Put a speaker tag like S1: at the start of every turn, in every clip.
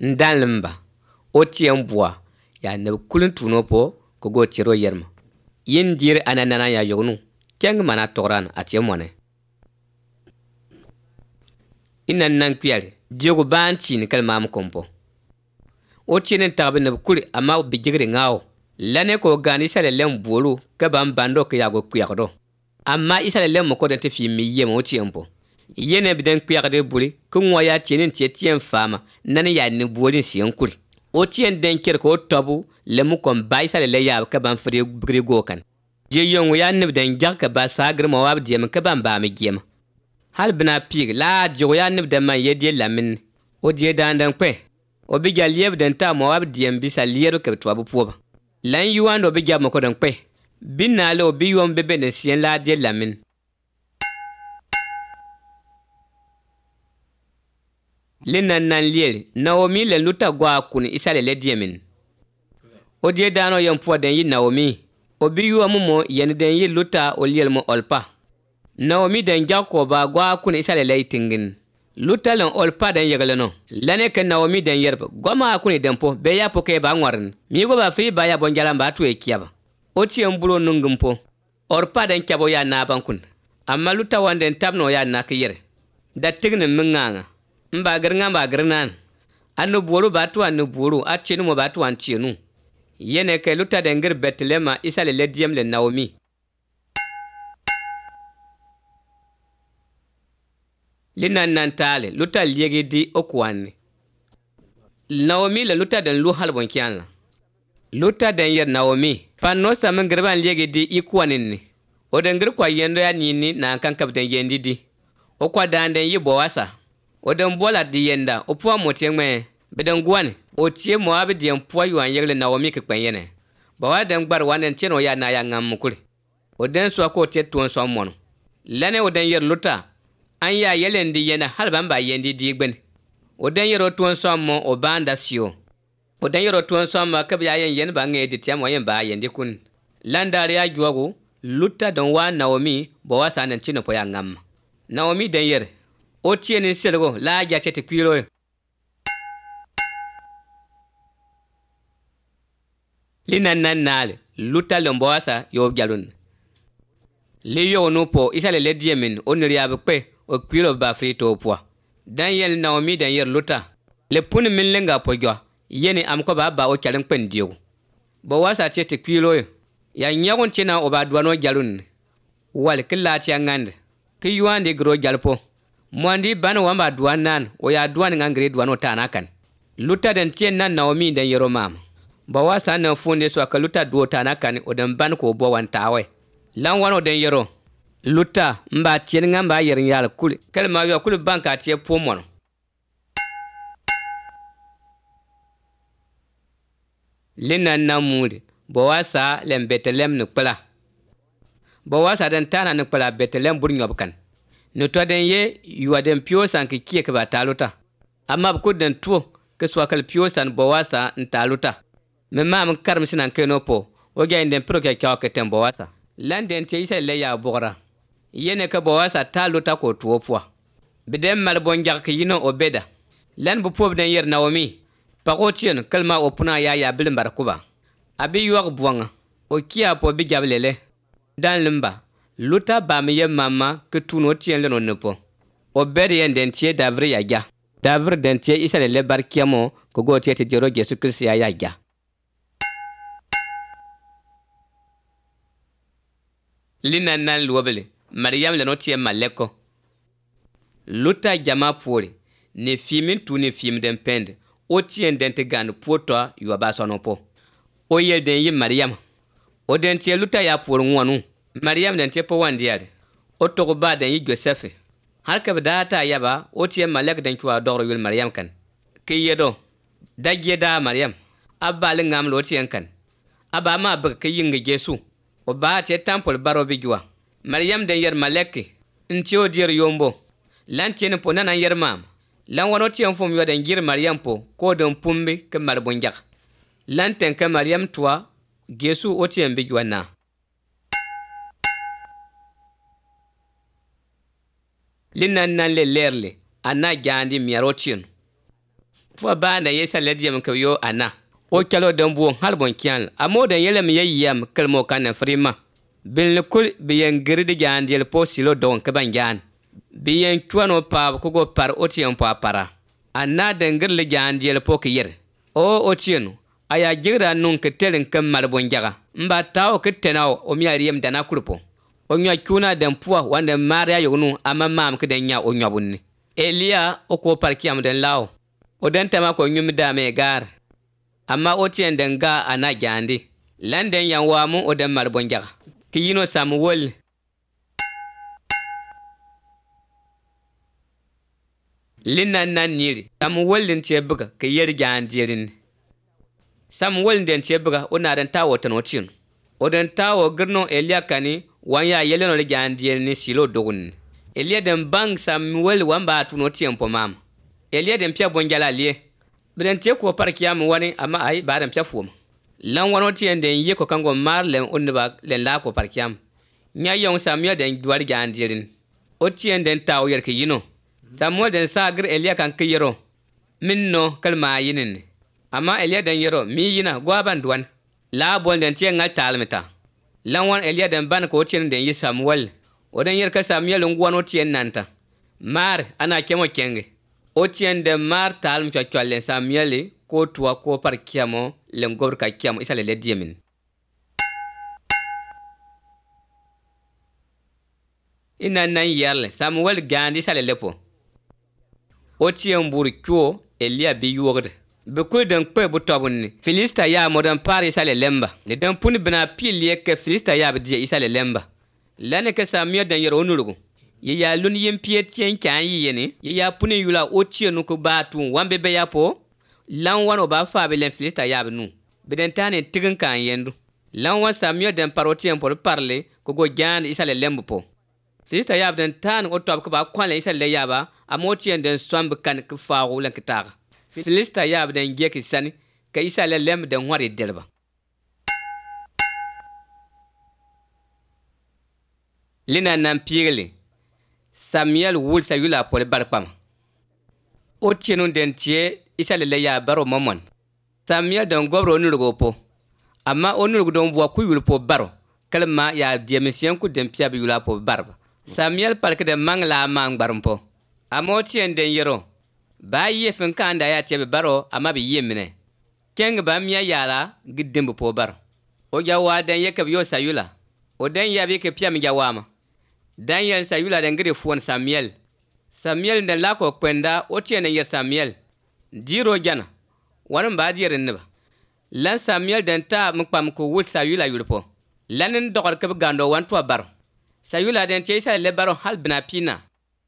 S1: ndanlimba o tien bua ya ne kulun tuno po ko go tiro yerma yin dir ananana ya yognu keng mana toran atie mone inan nan kwiyari diego ban tin kalmam kompo o tien tabe ne kuli ama bijigri ngao lane ko gani sale lem bolu ka ban bando ka yago kwiyagdo amma isale lem ko den te fi mi yemo o tiempo yene biden kwiyagde buli ko ngoya tien tien fama nan ya ni bolin siyan kuli o tien den ker ko tobu lemu kon bay sale le ya ka ban fri bigri go kan je yongu ya ne biden jak ka ba sagr mo wab diem ka ban ba mi gem hal bina pig la jo ya ne biden man yedi lamin o die dandan kwe o bi gal yeb den ta mo wab diem bisa liero ka tobu poba lan yuan do bi jam ko dan kwe binna le o bi yom bebe ne sien la die lamin linan nan liel Naomi le luta gwa kun isale le diemin o die dano yom po den yi Naomi o bi yu amumo yen den yi luta o liel mo olpa Naomi den Jacoba gwa kun isale le tingin luta len olpa den yegle no lane ke Naomi den yerba goma kun den po be ya po ke ba ngwarin mi go ba fi ba ya bonjala ba tu e kiaba o tien bulo nungum po orpa den kyabo ya na ban kun amma luta wanden tabno ya na ke yere da tignin minganga mba gernga mba gernan anu buru batu anu buru a chenu mo batu an chenu yene ke luta dengir Betlema isale le diem le Naomi linan nan tale luta liegi di okwani Naomi le luta den lu halbon kyanla luta den yer Naomi panno samen gerban liegi di ikwanin ni o dengir kwa yendo ya nini na kankab den yendi di o kwa danden yi Boasa o den bola di yenda o puwa motengme beden guan o tie mo abi dien puwa yuan yegle Naomi ke kpenyene bawa den gbar wanen cheno ya na ya ngam mukuri o den so ko tie tuon so mono lane o den yer luta an ya yelendi yena halban ba yendi di gben o den yer o tuon so mo o banda sio o den yer o tuon so ma ke ya yen ba ngedi tie mo yen ba yendi kun landari ya juwago luta don wa Naomi bawa sanen chino po ya ngam Naomi den yer o tieni selgo la ja tete kwiro linan nan nale luta lomboasa yo galun li yo no po isale le diemin onri abpe o kwiro ba frito po dan yel Naomi dan yer luta le pun min lenga po gwa yeni am ko ba o kyalen pen diego bo wasa tete kwiro ya nyagon tina o ba duano galun wal killa ti angande ki yuande gro galpo mwandi bana wamba duan nan o ya duan ngangre duan o tanakan luta den tien nan Naomi den yero mam bawa sana funde so ka luta duo tanakan o den ban ko bo wan tawe lan wano den yero luta mba tien ngamba yer yal kul kelma yo kul banka tie pomon linan namudi bawa sa lem Betlem ne kpala bawa sa den tana ne kpala Betlem bur nyobkan no to den ye yuwa den pio san ke kie ke ba taluta amma ko den to ke so kal pio san bowasa ntaluta me mam karm sinan ke no po o ga den pro ke ka ke tem bowasa landen te isa le ya bora yene ke bowasa taluta ko to po bidem mal bonjar ke yino obeda lan bu po den yer Naomi pakotien kalma opuna ya bil mbar kuba abi yuwa buanga o kia po bi gablele dan limba luta ba mi ye mama ke tuno tien le no nepo o beri en den tie davre ya ga davre den tie isale le barkiamo ko go tie te joro Jesu Kristo ya ga linan nan luobele Maryam le no tie maleko luta jama pori ne fimin tu ne fim den pende o tien den te gan poto yo ba sonopo o ye den yi Maryam o den tie luta ya por ngwanu Maryam den te po wandiare o to ba den yi Joseph har ka data yaba o tie malek den kwa doro yul Maryam kan ke yedo dagge da Maryam abba le ngam lo tien kan aba ma ba ke yinga Jesu o ba te tampol baro bigwa Maryam den yer malek ntio dir yombo lan tien po nanan yer mam lan wano tien fom yo den gir Maryam po ko den pumbi ke marbonjak lan ten ka Maryam toi Jesu o tien bigwa na linan nan le lerle ana jandi miarotin Fo ba na yesa lediyam ke yo ana. O kalo den buon halbon kyan. Amo den yelem yeyam kelmo kan frima. Bil kul biyen girdi jandel po silo don ke banjan. Biyen chuano pa ko go par otien po para. Ana den girli jandel po ke yer. O otienu aya jigra nun ke telen ke malbon jaga. Mba tawo ke tenao o mi ariem dana kurpo. O nya chuna den puwa wande maria yonu ama mam ke den nya o nyabunni. Elia o ko par kiam den lawo. O den tema ko nyum dame gar. Amma o tien den ga ana jandi. Landen yan wamu o den malbon jaga. Ki yino Samuel. Lina nan niri. Samuel den chebuga ke yer jandirin. Samuel den chebuga o na den tawo tanotin. O den tawo girno Elia kani wanya yeleno le jandirin silo dogun. Elia den bang Samuel wamba tunotin po mam. Elia den pia bonjala liye. Biden te ko parkiyam wani amma ai ba den pia fum. Lan wano tien den ye ko kango mar len unba len la ko parkiyam. Nya yong Samuel den duar jandirin. O tien den tawo yer ke yino. Samuel den sagir Elia kan ke yero. Minno kalma yinin. Amma Elia den yero mi yina gwaban duwan. La bol den tien ngal talmeta. Lan wan Elia den ban ko tien den yi Samuel. O den yer ka Samuel ngwano tien nanta. Mar ana kemo kenge. O tien den mar talm chwalen Samuel ko tuwa ko parkiyamo len gobr ka kiyamo isale le diemin. Ina nan yerle Samuel gandi sale lepo. O tien bur kyo Elia bi yogde. Be ko den kwe butobunni. Filista ya modan pare sale lemba. Le den puni bina pili ke Filista ya bi isale lemba. Lane ke Samuel den yero onulugo. Ye ya lun yim pie tien kan yene. Ye ya puni yula o tien no ko batu wambe be ya po. Lan wan o ba fa be len Filista ya nu. Be den tane tigin kan yendu. Lan wan Samuel den parotien pour parler ko go gand isale lemba po. Filista ya den tan o top ko ba kwale isale yaba amotien den sombe kan ke faawu len kitaga. Filista ya den geki sani ka isale lem den wari delba. Lina nan pirli Samuel wul sayula pole barpam. O tienun den tie isale le ya baro momon. Samuel den gobro onurgo po. Amma onurgo don bo ku yul po baro. Kalma ya diemisien ku den pia bi yula po barba. Samuel parke de mangla mang barumpo. Amo tien den yero. Ba ye fin kanda ya tebe baro amma bi yemine. Keng ba miya yala giddimbu po baro. O jawa den yeke yo sayula. O den yabi ke pia mi jawama. Daniel sayula den gidi fuon Samuel. Samuel den lako kwenda o tien yer Samuel. Diro jana. Wanan ba dirin niba. Lan Samuel den ta mkpam ko wul sayula yulpo. Lanin dokar ke gando wan to baro. Sayula den tiesa le baro hal bina pina.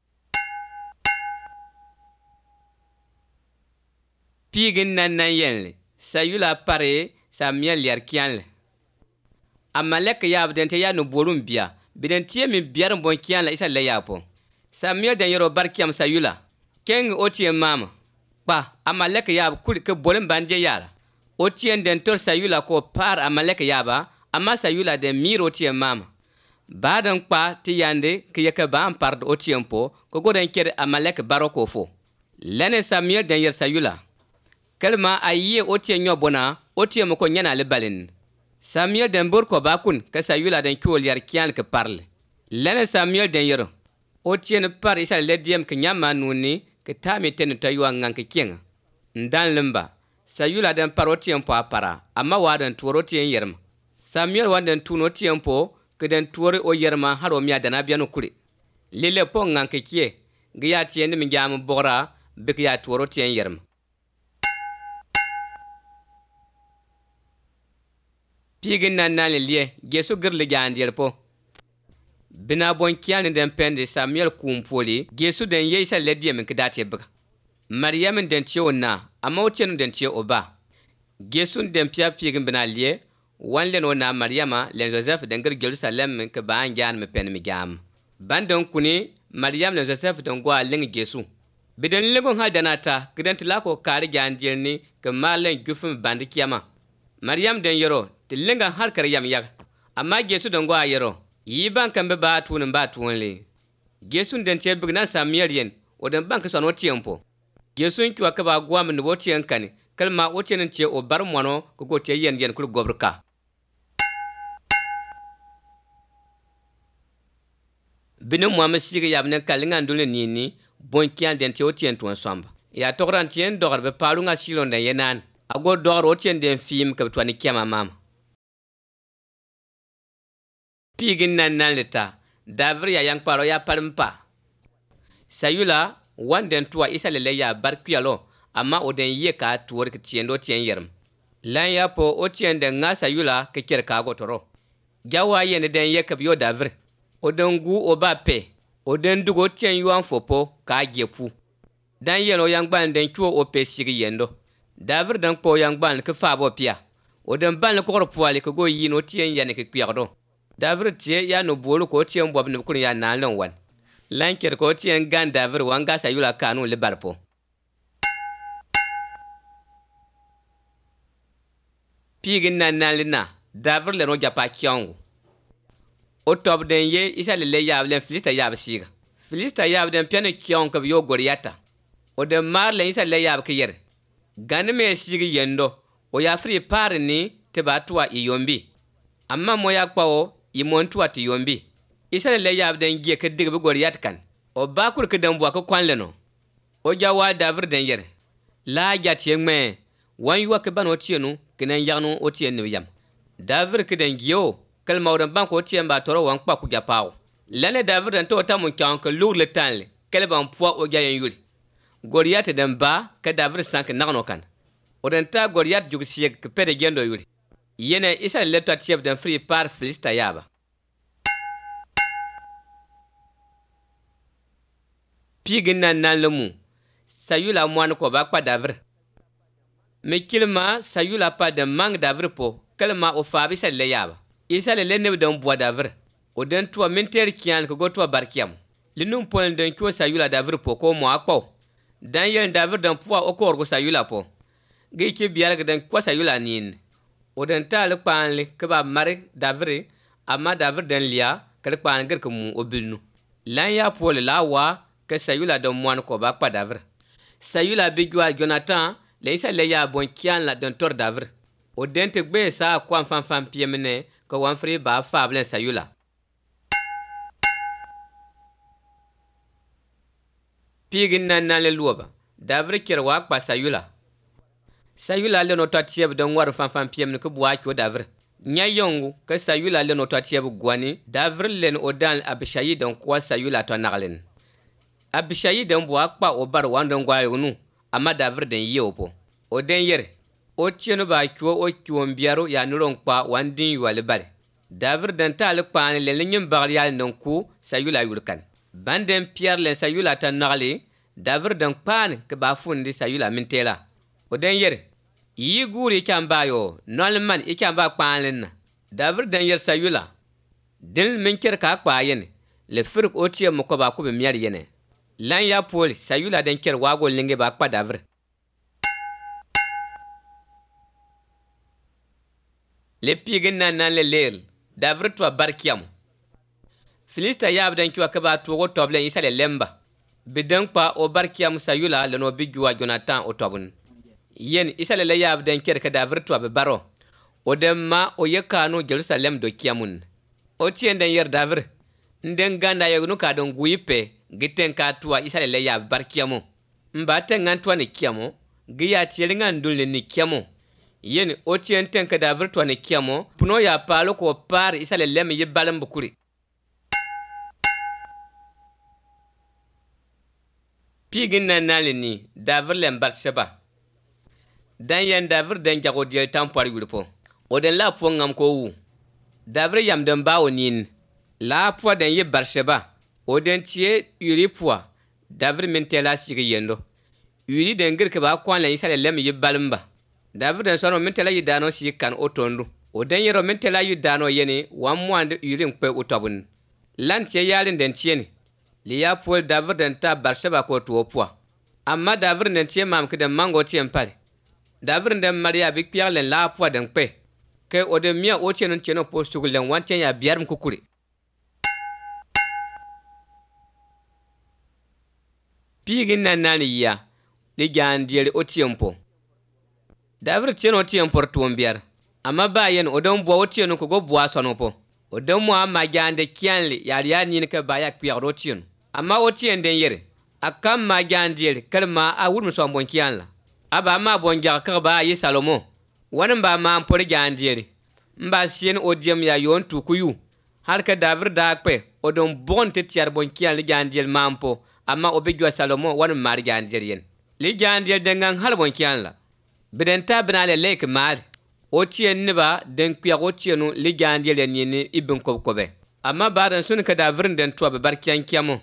S1: Pigin nan yenle. Sayula pare Samuel yer kianle. Amalek yab den te ya no bolum bia. Biden tie mi biar bon kianle isa le yapo. Samuel den yero barkiam Sayula. Keng otie mama. Pa amalek yab kul ke bolum banje yara. Otien den tor Sayula ko par amalek yaba. Ama Sayula den miro tie mama. Badan pa ti yande ke yeke ba ampard otien po. Ko goden kere amalek baroko fo. Lene Samuel den yer Sayula. Kalma aye otien nyobona, otien mo ko nyana le balin. Samuel den burko bakun ka Sayula den kyol yar kian ke parle. Lene Samuel den yero. Otien par isa le diem ke nyama nuni ke tami ten taywa nganke kienga. Ndan lemba. Sayula den par otien po apara, amma wadan tuoro otien yerma. Samuel wadan tun otien po ke den tuoro o yerma haro miya dana biano kuri. Lile po nganke kie, gya tien mi jam bora bik ya tuoro otien yerma. Pigin nan le liye, Gesu girli jandir po. Bina bon kian den pende Samuel kumpoli, Gesu den yeisa le diem ke dati bga. Mariam den tio na, amma otien den tio oba. Gesu den pia pigin bina liye, wan len na Mariama len Joseph den gir Jerusalem ke ba ngan me pen mi gam. Bandon kuni Mariam len Joseph den gwa len Gesu. Biden legon ha danata, kiden tilako kari jandir ni ke malen gufum bandi kiyama. Mariam den yero tilinga har kar yam yag amma Gesu don gwa yero yi ban kan be ba tunun le Gesu den tie bigna Samuel yen o den ban ka sono tiempo Gesun ki wa ka ba gwam ni wotien kani kalma wotien ce o bar mono ko go te yen kul gobrka binin muhammad sigi yabne kalinga ndule nini bon kian den te wotien ton somba ya togran tien dogar be palunga silon den yenan ago dogar wotien den film ka twani kiama mama pigin nan leta davri ya yang paro ya palmpa sayula wanden tuwa isa lele ya barkuyalo amma oden ye ka tuwar ki tiendo tien yerm lan ya po o tiende nga sayula ke ker ka gotoro jawa yene den ye ka biyo davri oden gu oba pe oden dugo tien yuan fopo ka gepu dan yelo yang ban den chuo o pe sigi yendo davri dan po yang ban ke fa bo pia oden ban ko puali ko go yino tien yane ke kuyado davri tie ya no bolu ko tien bob ne kun ya nan lon wan lanker ko tien gan davri wanga sayula kanu le barpo pigin nan lina davri le no japa kyangu o tob den ye isa le yab len filista yab siga filista yab den piano kyangu ko yo goriata o de mar le isa le yab ke yer gan me sigi yendo o ya fri par ni te batwa iyombi amma mo ya kwawo imontuwa ti yombi isa le yab den ge ke dig be goriat kan o bakur ke den bwa ko kwanle no o jawa davri den yer la jati ngme wan yuwa ke bano tienu kenen yagnu o tien ne yam davri ke den gio kalma odan banko tien ba toro wan kwa ku japao lane davri den to tamun kan ke lur le tanle kelban pwa o gayen yuri goriat den ba ke davri sank nagno kan odan ta goriat jugsiye ke pede gendo yuri yene isa le to tieb den free par filista yaba pigin nan lemu sayula mwan ko ba kwa davri me kilma sayula pa de mang davri po kalma o fabi sa le yaba isa le ne don bois davri o den to minter kian ko go to barkiam linum pon den ko sayula davri po ko mo akpo dan yen davri dan po o ko go sayula po ge ke biar ga den ko sayula nin o den tal panle ke ba mari davri amma davri den lia ke pan ger ko mu o bilnu lan ya po le lawa ke sayula don mwan ko ba kwa davri sayula bigwa Jonathan le isa le ya bon kian la don tor davri o den te gbe sa kwa fan piemene ko wan fri ba fable sayula pigin nan le luoba davri ker wa kwa sayula le no tatieb don war fan piemene ko bua ko davri nya yongu ke sayula le no tatieb gwani davri len odan abishayi don kwa sayula to naglen abishayi den bua kwa o bar wan don gwa yunu amma davri den yeopo o den yer o tienu ba kyo o kiwon biaro ya nuron kwa wandin yuwale bare davri den tal kwa le lenyim bagyal non ku sayula yurkan banden pierre le sayula tan nagle davri den pan ke ba fundi sayula mintela o den yer yi guri kan bayo nolman ikan ba kwanlen davri den yer sayula din min ker ka kwa yen le firk o tie mo ko ba ko be miar yene lan ya poli sayula den ker wago linge ba kwa davri le pigin nan le leel davri to barkiam filista yab den kiwa ka ba to toble isa le lemba bidan pa o barkiam sayula le no bigwa Jonathan o tobun yen isa le yab den ker ka davri to be baro o demma o yekano Jerusalem do kiamun o tien den yer davri nden ganda yegnu ka don guipe giten ka tuwa isa le yab barkiamo mbate ngantwa ni kiamo giya tielinga ndul ni kiamo yen o tien ten ka davri to ni kiamo puno ya palo ko par isa le lem ye balam bukuri pigin nan ni davri lem barseba dan yen davri den jago diel tampar yulpo o den la fo ngam ko wu davri yam den bawo nin la po den ye barseba o den tie yuri po davri mentela sigi yendo yuri den gir ke ba kwan la isa le lem ye balamba davri den sono mentela yi dano si kan otondu o den yero mentela yi dano yene wan mwande yuri mpe utobun lan tie yalin den tieni li ya po davri den ta barseba ko to po amma davri den tie mam ke den mango tien pale davri den maria big pierre len la po den pe ke o de mia o tienu tieno po sugulen wan tien ya biarm kukuri pigin nan ya li gaandiyel o tiempo. David tien o tiempo tuombiar. Amma ba yen odon bo o tienu ko go bua sonopo. Odon mo amma gaande kianli ya ni ka ba yak piar o tienu. Amma o tien den yere. Akam ma gaandiyel kalma a wurm so bon kianla. Aba ma bon jar ka ba yi Salomo. Wanin ba ma por gaandiyel. Mba sien o diem ya yon tukuyu. Har ka David da kpe odon bon te tiar bon kianli gaandiyel mampo. Amma obegwa Salomo wanin mar gaandiyel yen. Li gaandiyel dengan hal bon kianla. Bidenta binale lek mar. O tien niba den kuya o tienu li gaandiyel yen ibn kobe. Amma badan sun ka David den to be barkian kiamo.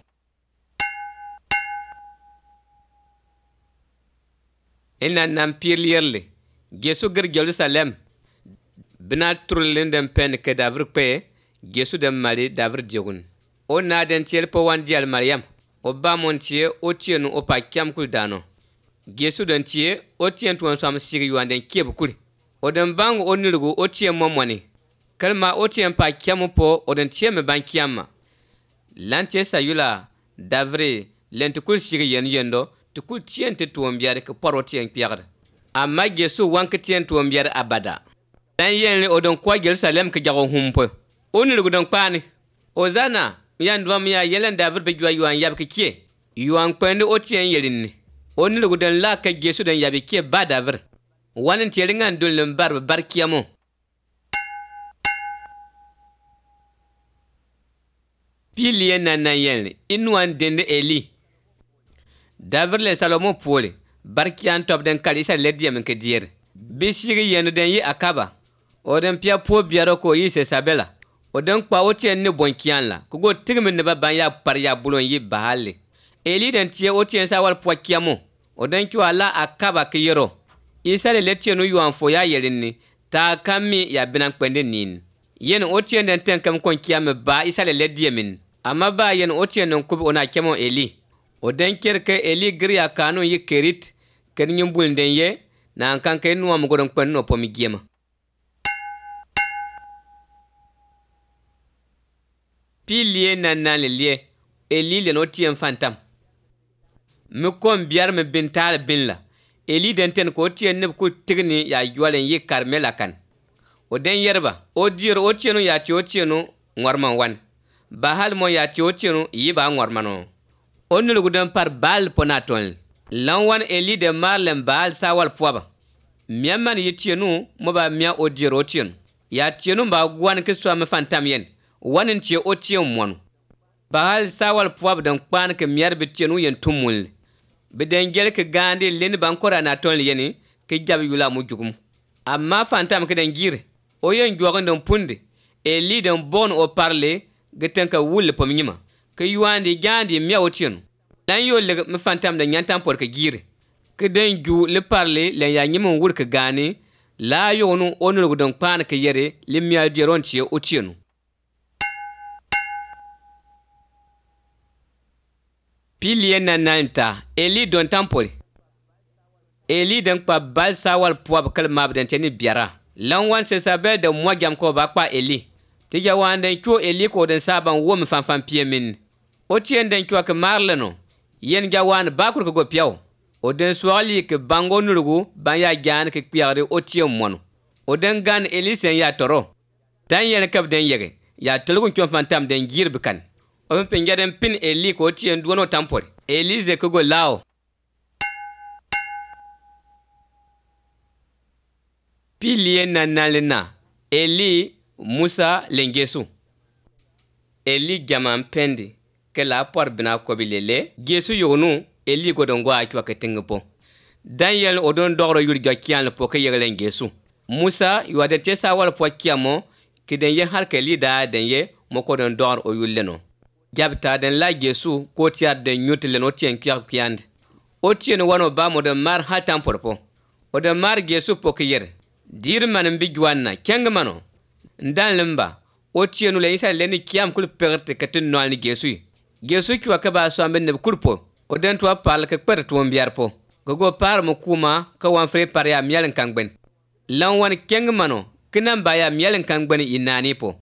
S1: Ina nan pirlierle. Gesu gir Jerusalem. Bina turlin den pen ke David pe. Gesu den mari David jegun. O na den tiel po wan dial Mariam. O ba mon tie o tienu o pa kiam kul dano. Gesu den tie o tien tuan sam sigi yuan den keb kul. O den bang o nilgu o tien momoni. Kalma o tien pa kiam po o den tie me ban kiamma. Lantie sayula David lentukul sigi yen yendo. Tukul tien te tuombiar ke poro tien piagd. Amma Gesu wank tien tuombiar abada. Dan yen odon kwa Jerusalem ke jago humpo. Onil gudon pani. Ozana yan dwam ya yelen David be jwa yuan yab ke kie. Yuan kwende o tien yelin. Onil gudon la ke Gesu den yabe kie ba David. Wanin tielingan dul bar kiamo. Pilien nan yen inwan dende Eli. David le Salomo pole barkian top den kalisa lediem ke dier bisigi yen den yi akaba oden pia po biaro ko yi se sabela oden kwa otien ne bonkian la ko go tigmin ne baban ya par ya bulon yi bahale Eli den tie otien sa wal po kiamo oden ki wala akaba ke yero isa le letienu yuan fo ya yerini ta kami ya binan kwende nin yen otien den ten kam kon kiame ba isa le lediemin amma ba yen otien non kubi ona kemo Eli. O den kerke Eli gria kanu yi kerit ken nyumbul den ye na kan ke nuam godon kwen no pomi giema. Pilie nan lie Eli le no tien fantam. Me kom biar me bintal binla. Eli den ten ko tien ne ko tigni ya yualen yi Karmela kan. O den yerba o dir o tienu ya ti o tienu ngorman wan. Bahal mo ya ti o tienu yi ba ngormano. Onul gudan par bal ponaton. Lanwan Eli de marlen bal sawal poaba. Miaman yitienu moba mia odiro tien. Ya tienu ba gwan ke swam fantam yen. Wanin tie o tien mon. Bal sawal poaba dan kwan ke miar bitienu yen tumul. Beden gel ke gande len bankora na ton yeni ke jab yula mujugum. Amma fantam ke den gire. O yen gwagon don punde. Eli den bon o parle geten ka wul pomnyima. Ke yuandi gandi mia otien. Dan yo le me fantam da nyantam por ke gire. Ke den ju le parle le ya nyimon wur ke gani la yo no onul gudon pan ke yere le mia diron tie otien. Pilien nananta Eli don tampol. Eli den pa bal sawal poab kal mab den teni biara. Lan wan se sabel de mo gam ko ba kwa Eli. Tiga wan den cho Eli ko den saban wo me fanfan piemin. O tien den kwa ke marleno yen gawan bakur ko go piaw o den swali ke bango nulugu ban ya gan ke piare o tien mon o den gan Elisen ya toro dan yen kab den yege ya tulgun kyon fantam den girb kan o pen den pin Eli ko tien duono tampol Elise ko go lao pilien nanalena Eli Musa lengesu Eli gaman pendi ke la por bina ko bilele Gesu yonu Eli godongo akwa ke tingepo Daniel odon dogro yul gakian po ke yeglen Gesu Musa yuade tesa wal po kiamo ke den ye har ke lida den ye moko don dor o yulleno jabta den la Gesu ko tiar den nyutle no tien kiand o tien wano ba mo de mar hatan porpo o de mar Gesu po ke yer dir man bigwanna kengmano ndan lemba o tienu le isa leni kiam kul perte katin no ani Gesu ki wakaba so amben ne kurpo o den to pal ke per to mbiar po gogo par mo kuma ka wan fre par ya mialen kangben lan wan kengmano kinan ba ya mialen kangben inani po